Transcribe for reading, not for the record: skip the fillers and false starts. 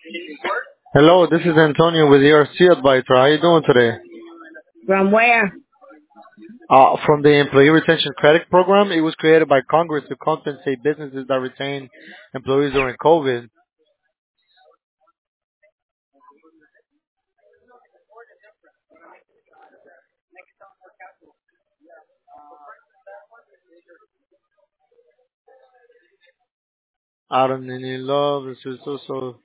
Hello, this is Antonio with ERC Advisor. How you doing today? From where? From the Employee Retention Credit Program, it was created by Congress to compensate businesses that retain employees during COVID. I don't need any love. This is also